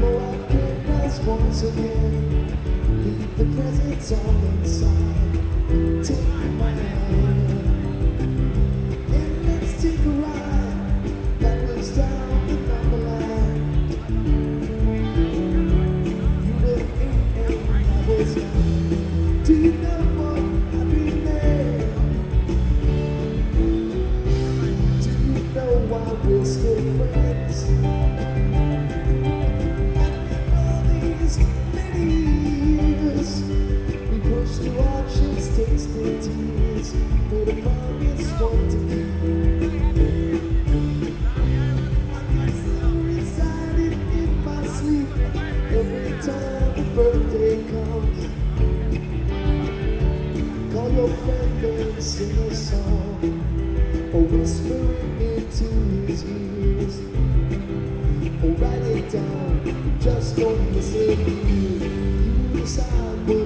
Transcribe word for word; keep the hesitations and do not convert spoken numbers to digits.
Oh, I can rise once again. Leave the presents all inside. Take my hand and let's take a ride backwards down the number line. You were eight and I was nine. Do you know what I've been there? Do you know why we're still friends? Tasting tears, but a promise one to keep. I get so excited in my sleep every time a birthday comes. Call your friend and sing a song, or whisper into his ears, or write it down. Just don't miss it. You decide what